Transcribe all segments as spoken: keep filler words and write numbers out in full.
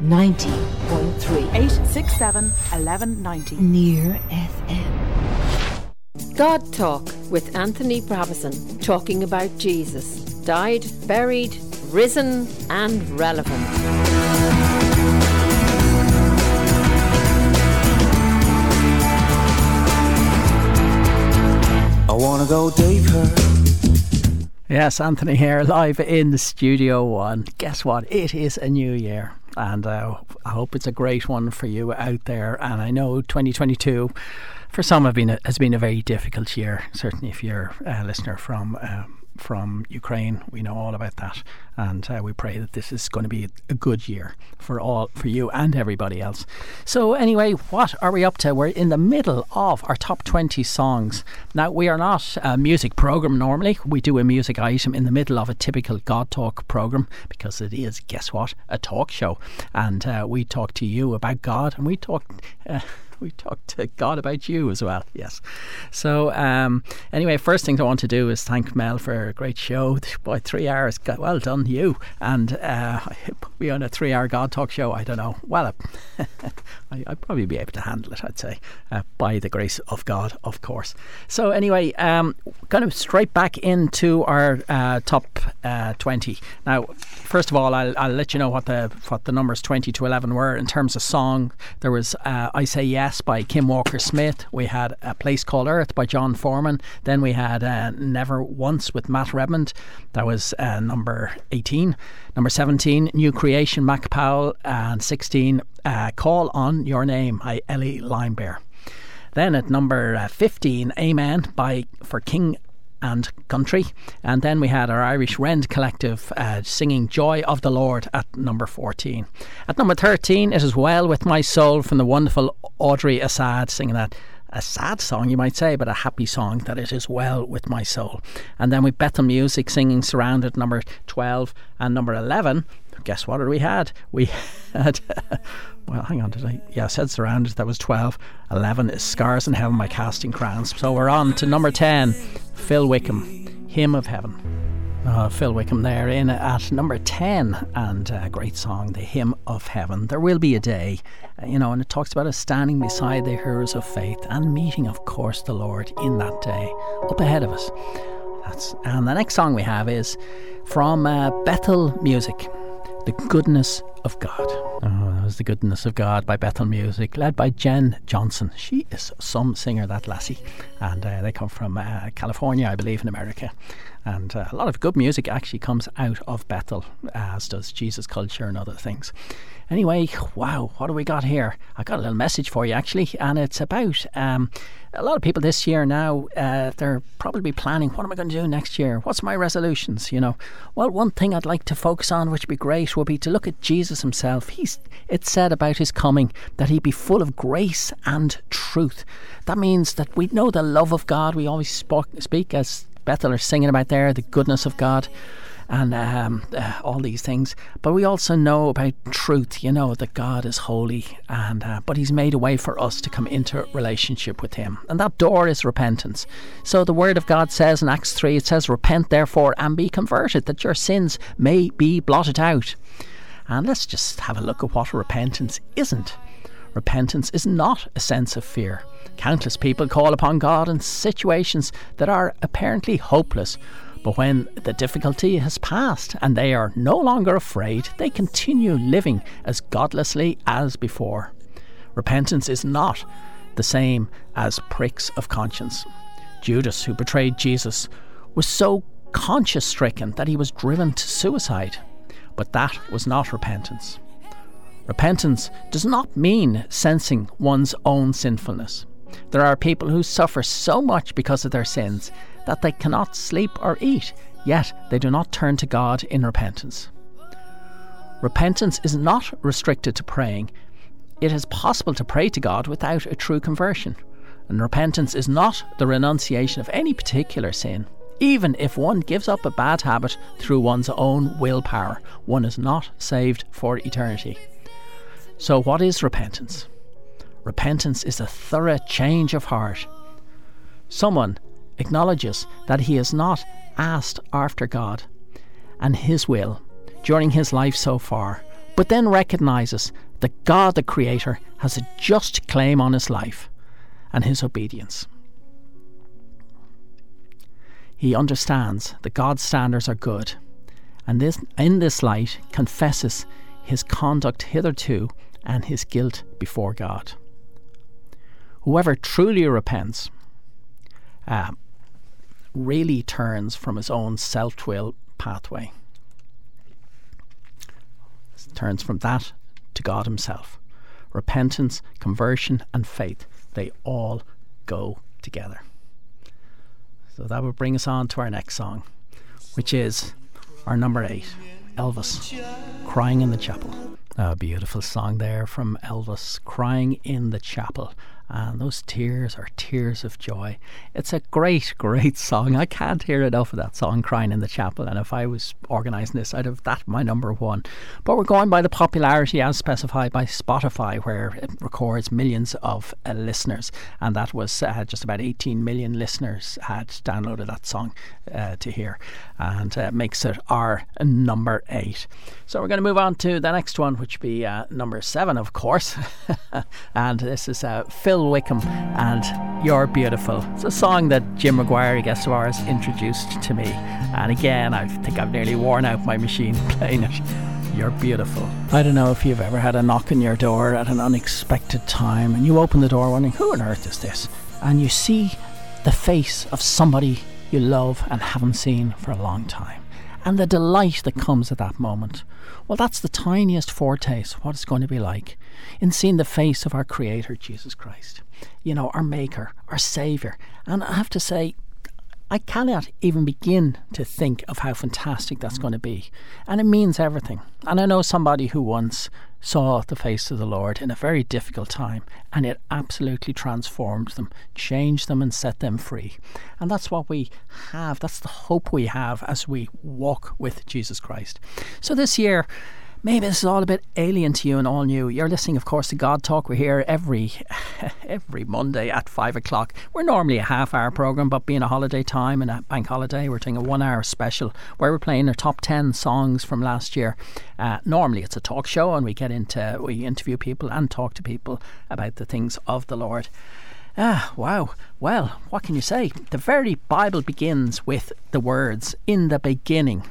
ninety point three. eight six seven, eleven ninety. Near F M. God Talk with Anthony Bravison, talking about Jesus. Died, buried, risen and relevant. I wanna go deeper. Yes, Anthony here, live in the Studio One. Guess what? It is a new year, and uh, I hope it's a great one for you out there. And I know twenty twenty-two, for some, have been a, has been a very difficult year. Certainly, if you're a listener from um, from Ukraine, we know all about that, and uh, we pray that this is going to be a good year for all, for you and everybody else. So anyway, what are we up to? We're in the middle of our top twenty songs. Now, we are not a music programme normally. We do a music item in the middle of a typical God Talk programme, because it is, guess what, a talk show, and uh, we talk to you about God, and we talk uh, we talk to God about you as well. Yes. So um, anyway, first thing I want to do is thank Mel for a great show. Boy, three hours. Well done, you. And uh, we on a three-hour God Talk show. I don't know. Well, I, I'd probably be able to handle it, I'd say, uh, by the grace of God, of course. So anyway, um, kind of straight back into our uh, top uh, twenty. Now, first of all, I'll, I'll let you know what the what the numbers twenty to eleven were in terms of song. There was uh, I Say Yes by Kim Walker-Smith. We had A Place Called Earth by John Foreman. Then we had uh, Never Once with Matt Redmond. That was uh, number eighteen. Number seventeen, New Creation, Mac Powell. And sixteen, uh, Call on Your Name by Ellie Limebear. Then at number uh, fifteen, Amen by For King and Country. And then we had our Irish Rend Collective uh, singing Joy of the Lord at number fourteen. At number thirteen, It Is Well With My Soul from the wonderful Audrey Assad, singing that, a sad song you might say, but a happy song, that it is well with my soul. And then we Bethel Music singing Surrounded, number twelve. And number eleven, guess what we had? We had well, hang on, did I? Yeah, I said Surrounded, that was twelve. eleven is Scars in Heaven by Casting Crowns. So we're on to number ten, Phil Wickham, Hymn of Heaven. Uh, Phil Wickham there in at number ten, and a great song, The Hymn of Heaven. There will be a day, uh, you know, and it talks about us standing beside the heroes of faith and meeting, of course, the Lord in that day up ahead of us. That's, and the next song we have is from uh, Bethel Music, The Goodness of God. Oh, that was The Goodness of God by Bethel Music, led by Jen Johnson. She is some singer, that lassie, and uh, they come from uh, California, I believe, in America. And uh, a lot of good music actually comes out of Bethel, as does Jesus Culture and other things. Anyway, wow, what do we got here? I got a little message for you actually, and it's about um, a lot of people this year now, uh, they're probably planning, what am I going to do next year? What's my resolutions, you know? Well, one thing I'd like to focus on, which would be great, would be to look at Jesus himself. He's, it's said about his coming that he'd be full of grace and truth. That means that we know the love of God. We always spoke, speak, as Bethel are singing about there, the goodness of God, and um, uh, all these things. But we also know about truth, you know, that God is holy, and uh, but he's made a way for us to come into relationship with him. And that door is repentance. So the word of God says in Acts three, it says, repent therefore and be converted, that your sins may be blotted out. And let's just have a look at what repentance isn't. Repentance is not a sense of fear. Countless people call upon God in situations that are apparently hopeless, but when the difficulty has passed and they are no longer afraid, they continue living as godlessly as before. Repentance is not the same as pricks of conscience. Judas, who betrayed Jesus, was so conscience-stricken that he was driven to suicide, but that was not repentance. Repentance does not mean sensing one's own sinfulness. There are people who suffer so much because of their sins that they cannot sleep or eat, yet they do not turn to God in repentance. Repentance is not restricted to praying. It is possible to pray to God without a true conversion. And repentance is not the renunciation of any particular sin. Even if one gives up a bad habit through one's own willpower, one is not saved for eternity. So what is repentance? Repentance is a thorough change of heart. Someone acknowledges that he has not asked after God and his will during his life so far, but then recognises that God the Creator has a just claim on his life and his obedience. He understands that God's standards are good, and this, in this light confesses his conduct hitherto and his guilt before God. Whoever truly repents uh, really turns from his own self-will pathway. Turns from that to God himself. Repentance, conversion and faith, they all go together. So that would bring us on to our next song, which is our number eight, Elvis, Crying in the Chapel. A beautiful song there from Elvis, Crying in the Chapel. And those tears are tears of joy. It's a great, great song. I can't hear enough of that song, Crying in the Chapel. And if I was organising this, I'd have that my number one. But we're going by the popularity as specified by Spotify, where it records millions of uh, listeners. And that was uh, just about eighteen million listeners had downloaded that song uh, to hear. And uh, makes it our number eight. So we're going to move on to the next one, which would be uh, number seven, of course. And this is uh, Phil Wickham and You're Beautiful. It's a song that Jim Maguire, a guest of ours, introduced to me, and again I think I've nearly worn out my machine playing it. You're beautiful. I don't know if you've ever had a knock on your door at an unexpected time and you open the door wondering, who on earth is this? And you see the face of somebody you love and haven't seen for a long time, and the delight that comes at that moment. Well, that's the tiniest foretaste of what it's going to be like in seeing the face of our Creator, Jesus Christ. You know, our Maker, our Saviour. And I have to say, I cannot even begin to think of how fantastic that's going to be. And it means everything. And I know somebody who once saw the face of the Lord in a very difficult time, and it absolutely transformed them, changed them and set them free. And that's what we have. That's the hope we have as we walk with Jesus Christ. So this year, maybe this is all a bit alien to you and all new. You're listening, of course, to God Talk. We're here every every Monday at five o'clock. We're normally a half-hour programme, but being a holiday time and a bank holiday, we're doing a one-hour special where we're playing our top ten songs from last year. Uh, normally, it's a talk show, and we get into we interview people and talk to people about the things of the Lord. Ah, wow. Well, what can you say? The very Bible begins with the words, "In the beginning,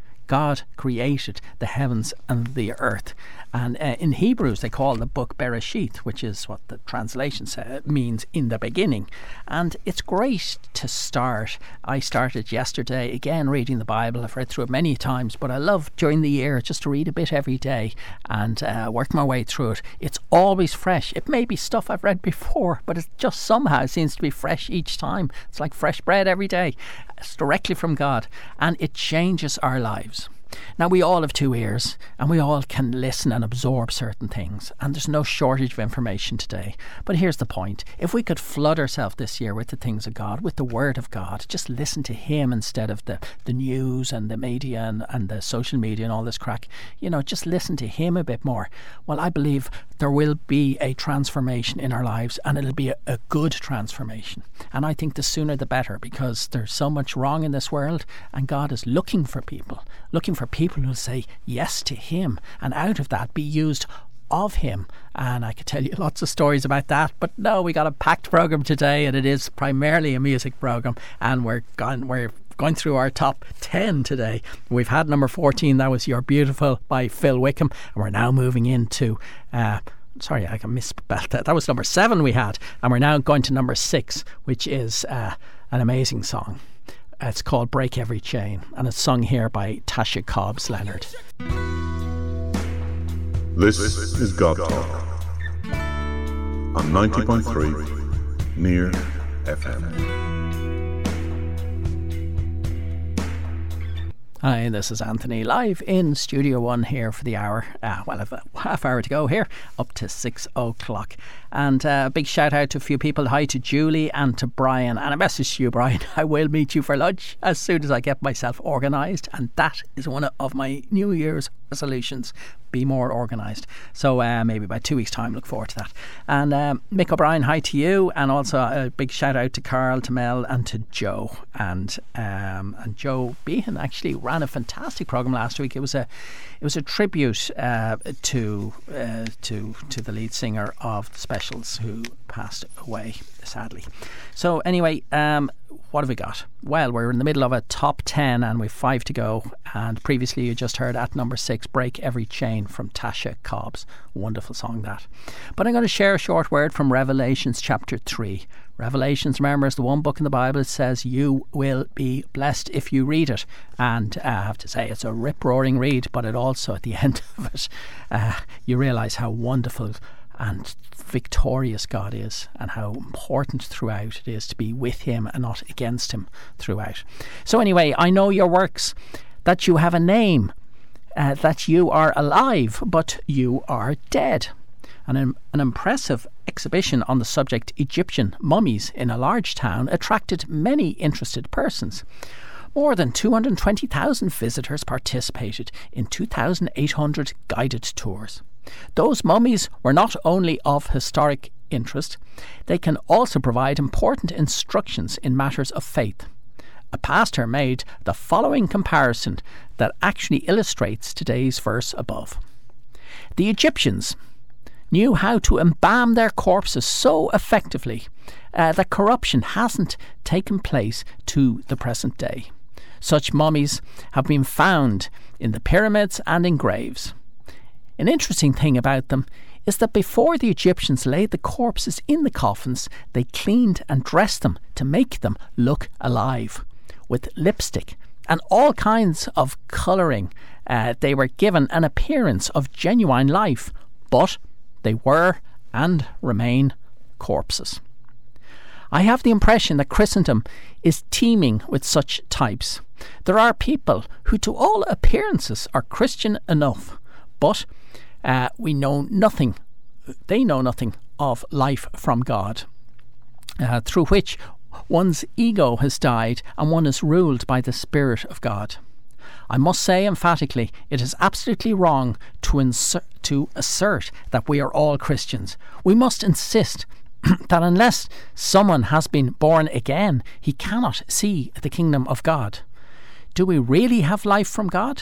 God created the heavens and the earth." And uh, in Hebrews they call the book Bereshith, which is what the translation say, means in the beginning. And it's great to start. I started yesterday again reading the Bible. I've read through it many times, but I love during the year just to read a bit every day and uh, work my way through it. It's always fresh. It may be stuff I've read before, but it just somehow seems to be fresh each time. It's like fresh bread every day. It's directly from God, and it changes our lives. Now, we all have two ears and we all can listen and absorb certain things, and there's no shortage of information today. But here's the point. If we could flood ourselves this year with the things of God, with the Word of God, just listen to Him instead of the, the news and the media and, and the social media and all this crack, you know, just listen to Him a bit more. Well, I believe there will be a transformation in our lives, and it'll be a, a good transformation. And I think the sooner the better, because there's so much wrong in this world, and God is looking for people, looking for people who say yes to Him, and out of that be used of Him. And I could tell you lots of stories about that, but no, we got a packed programme today, and it is primarily a music programme, and we're gone we're going through our top ten today. We've had number fourteen, that was You're Beautiful by Phil Wickham, and we're now moving into uh, sorry I can misspell that that was number seven we had, and we're now going to number six, which is uh, an amazing song. It's called Break Every Chain, and it's sung here by Tasha Cobbs Leonard. This is God Talk on ninety point three Near F M. Hi, this is Anthony, live in Studio One here for the hour. Uh, well, I've a half hour to go here, up to six o'clock. And uh, a big shout out to a few people. Hi to Julie and to Brian. And a message to you, Brian. I will meet you for lunch as soon as I get myself organised. And that is one of my New Year's resolutions. Be more organised. So uh, maybe by two weeks' time, look forward to that. And um, Mick O'Brien, hi to you. And also a big shout out to Carl, to Mel and to Joe. And um, and Joe Behan actually ran a fantastic programme last week. It was a it was a tribute uh, to uh, to to the lead singer of the Specials, who passed away sadly. So anyway, um, what have we got? Well, we're in the middle of a top ten and we've five to go. And previously you just heard at number six, Break Every Chain from Tasha Cobbs. Wonderful song that. But I'm going to share a short word from Revelations chapter three. Revelations, remember, is the one book in the Bible that says you will be blessed if you read it. And uh, I have to say, it's a rip-roaring read, but it also, at the end of it, uh, you realise how wonderful and victorious God is, and how important throughout it is to be with him and not against him throughout. So anyway, I know your works, that you have a name, uh, that you are alive, but you are dead. And an, an impressive exhibition on the subject Egyptian mummies in a large town attracted many interested persons. More than two hundred twenty thousand visitors participated in two thousand eight hundred guided tours. Those mummies were not only of historic interest, they can also provide important instructions in matters of faith. A pastor made the following comparison that actually illustrates today's verse above. The Egyptians knew how to embalm their corpses so effectively uh, that corruption hasn't taken place to the present day. Such mummies have been found in the pyramids and in graves. An interesting thing about them is that before the Egyptians laid the corpses in the coffins, they cleaned and dressed them to make them look alive. With lipstick and all kinds of colouring, uh, they were given an appearance of genuine life, but they were and remain corpses. I have the impression that Christendom is teeming with such types. There are people who to all appearances are Christian enough, but uh, we know nothing, they know nothing of life from God, uh, through which one's ego has died and one is ruled by the Spirit of God. I must say emphatically, it is absolutely wrong to, insert, to assert that we are all Christians. We must insist that unless someone has been born again, he cannot see the kingdom of God. Do we really have life from God?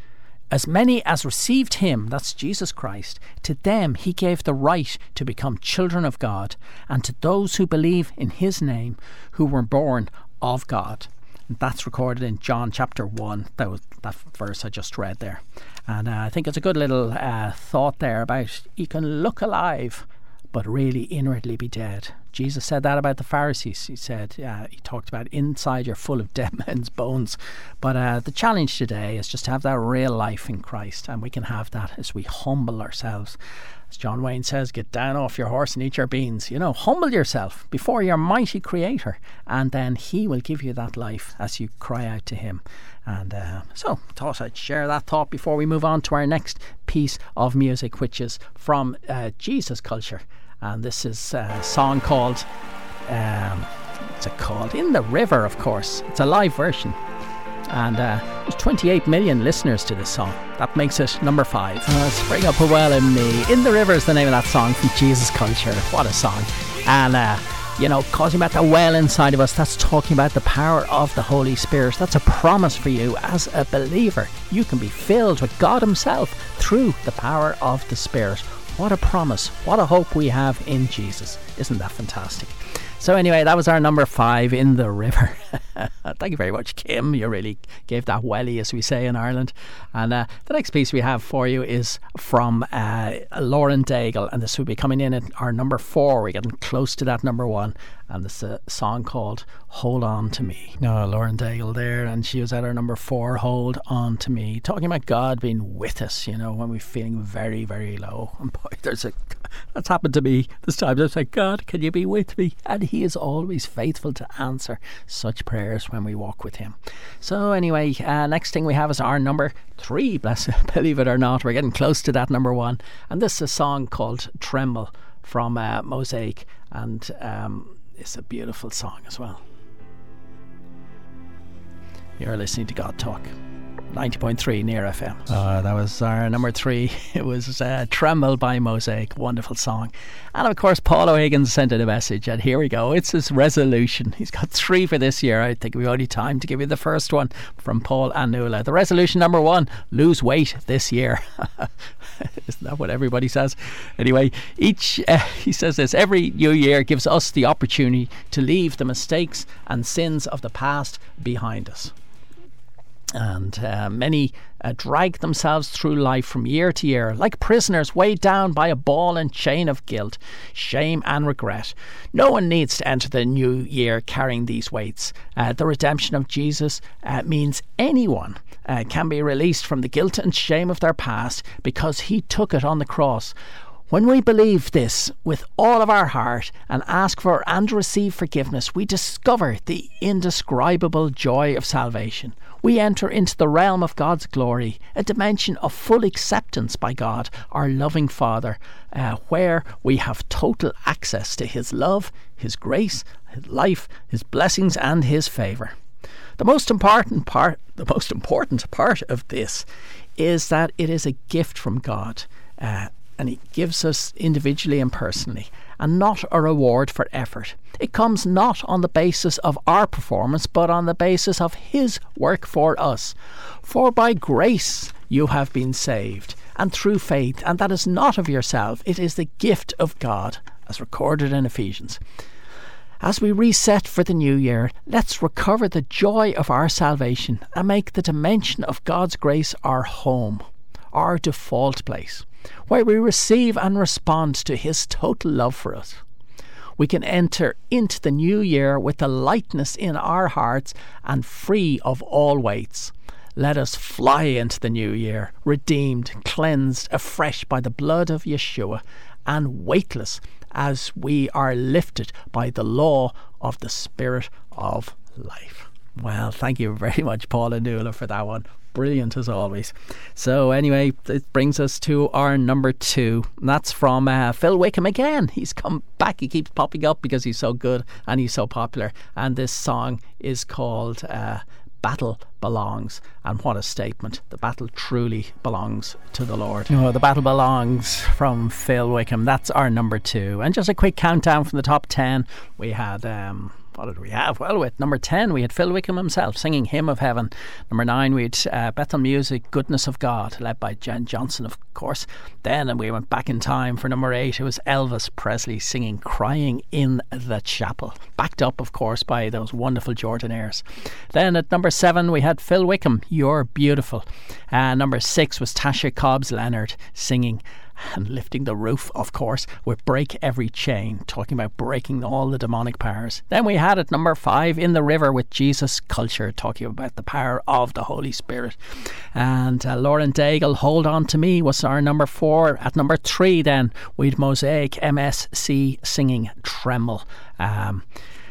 As many as received him, that's Jesus Christ, to them he gave the right to become children of God, and to those who believe in his name, who were born of God. And that's recorded in John chapter one, that was that verse I just read there. And uh, I think it's a good little uh, thought there about you can look alive, but really inwardly be dead. Jesus said that about the Pharisees. He said, uh, he talked about inside you're full of dead men's bones. But uh, the challenge today is just to have that real life in Christ, and we can have that as we humble ourselves. As John Wayne says, get down off your horse and eat your beans. You know, humble yourself before your mighty Creator, and then he will give you that life as you cry out to him. And uh, so I thought I'd share that thought before we move on to our next piece of music, which is from uh, Jesus Culture. And this is a song called, um, what's it called? In the River, of course. It's a live version. And uh, there's twenty-eight million listeners to this song. That makes it number five. Uh, Spring Up a Well in Me. In the River is the name of that song from Jesus Culture. What a song. And, uh, you know, talking about the well inside of us, that's talking about the power of the Holy Spirit. That's a promise for you as a believer. You can be filled with God himself through the power of the Spirit. What a promise. What a hope we have in Jesus. Isn't that fantastic? So anyway, that was our number five, In the River. Thank you very much, Kim. You really gave that welly, as we say in Ireland. And uh, the next piece we have for you is from uh, Lauren Daigle, and this will be coming in at our number four. We're getting close to that number one, and this is a song called Hold On To Me. No, Lauren Daigle there, and she was at our number four, Hold On To Me, talking about God being with us, you know, when we're feeling very, very low. And boy, there's a that's happened to me this time. I was like, God, can you be with me? And he is always faithful to answer such prayers when we walk with him. So anyway, uh, next thing we have is our number three, bless it, believe it or not. We're getting close to that number one. And this is a song called Tremble from uh, Mosaic, and um, it's a beautiful song as well. You're listening to God Talk, ninety point three Near F M. Uh, that was our number three. It was uh, Tremble by Mosaic. Wonderful song. And of course, Paul O'Higgins sent in a message, and here we go. It's his resolution. He's got three for this year. I think we've only time to give you the first one from Paul and Nuala. The resolution number one: lose weight this year. Isn't that what everybody says? Anyway, each uh, he says this: every new year gives us the opportunity to leave the mistakes and sins of the past behind us. And uh, many uh, drag themselves through life from year to year like prisoners weighed down by a ball and chain of guilt, shame and regret. No one needs to enter the new year carrying these weights. Uh, the redemption of Jesus uh, means anyone uh, can be released from the guilt and shame of their past because he took it on the cross. When we believe this with all of our heart and ask for and receive forgiveness, we discover the indescribable joy of salvation. We enter into the realm of God's glory, a dimension of full acceptance by God, our loving Father, uh, where we have total access to his love, his grace, his life, his blessings and his favour. The most important part, the most important part of this is that it is a gift from God. Uh, And he gives us individually and personally, and not a reward for effort. It comes not on the basis of our performance, but on the basis of his work for us. For by grace you have been saved, and through faith, and that is not of yourself, it is the gift of God, as recorded in Ephesians. As we reset for the new year, let's recover the joy of our salvation and make the dimension of God's grace our home, our default place, where we receive and respond to his total love for us. We can enter into the new year with the lightness in our hearts and free of all weights. Let us fly into the new year, redeemed, cleansed afresh by the blood of Yeshua, and weightless as we are lifted by the law of the Spirit of life. Well, thank you very much, Paul and Nuala, for that one. Brilliant as always. So anyway, it brings us to our number two, and that's from uh, Phil Wickham again. He's come back. He keeps popping up because he's so good and he's so popular, and this song is called uh, Battle Belongs. And what a statement. The battle truly belongs to the Lord. Oh, the battle belongs from Phil Wickham. That's our number two. And just a quick countdown from the top ten. We had um What did we have? Well, with number ten, we had Phil Wickham himself singing Hymn of Heaven. Number nine, we had uh, Bethel Music, Goodness of God, led by Jen Johnson, of course. Then, and we went back in time for number eight, it was Elvis Presley singing Crying in the Chapel, backed up, of course, by those wonderful Jordanaires. Then at number seven, we had Phil Wickham, You're Beautiful. Uh, number six was Tasha Cobbs Leonard singing and lifting the roof, of course, with Break Every Chain, talking about breaking all the demonic powers. Then we had at number five, In the River with Jesus Culture, talking about the power of the Holy Spirit. And uh, Lauren Daigle, Hold On To Me, was our number four. At number three then, we'd Mosaic M S C singing Tremble. Um...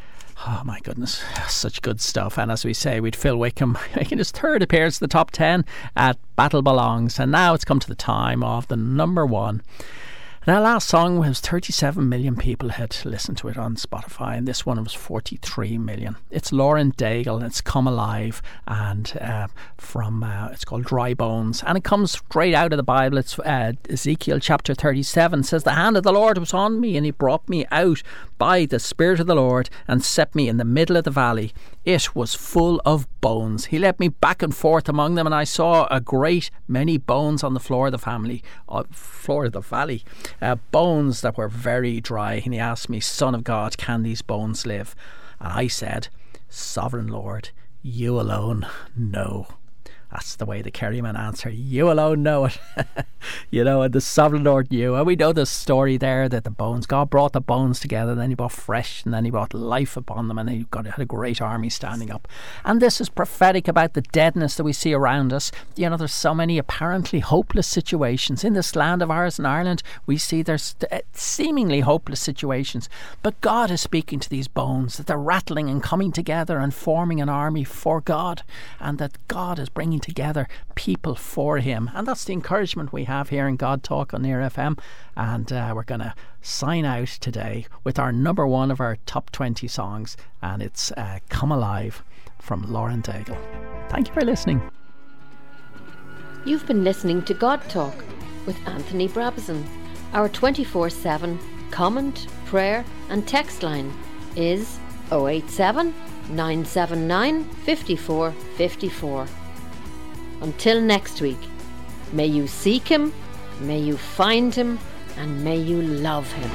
Oh my goodness, such good stuff. And as we say, we'd Phil Wickham making his third appearance in the top ten at Battle Belongs. And now it's come to the time of the number one. And our last song was thirty-seven million people had listened to it on Spotify, and this one was forty-three million. It's Lauren Daigle, it's Come Alive, and uh, from uh, it's called Dry Bones, and it comes straight out of the Bible. It's uh, Ezekiel chapter thirty-seven says, The hand of the Lord was on me, and he brought me out by the Spirit of the Lord and set me in the middle of the valley. It was full of bones. He led me back and forth among them, and I saw a great many bones on the floor of the family, uh, floor of the valley. Uh, bones that were very dry. And he asked me, Son of God, can these bones live? And I said, Sovereign Lord, you alone know. That's the way the Kerryman answer. You alone know it. You know, and the Sovereign Lord knew. And we know the story there that the bones, God brought the bones together, and then he brought fresh, and then he brought life upon them, and he got had a great army standing up. And this is prophetic about the deadness that we see around us. You know, there's so many apparently hopeless situations. In this land of ours in Ireland, we see there's seemingly hopeless situations. But God is speaking to these bones, that they're rattling and coming together and forming an army for God, and that God is bringing bringing together people for him. And that's the encouragement we have here in God Talk on Near F M. And uh, we're going to sign out today with our number one of our top twenty songs, and it's uh, Come Alive from Lauren Daigle. Thank you for listening. You've been listening to God Talk with Anthony Brabazon. Our twenty-four seven comment, prayer and text line is oh eight seven, nine seven nine, five four five four. Until next week, may you seek him, may you find him, and may you love him.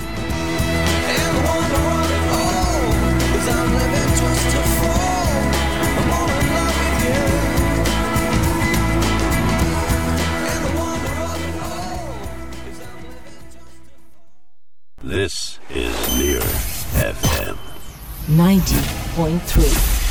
This is Near F M ninety point three.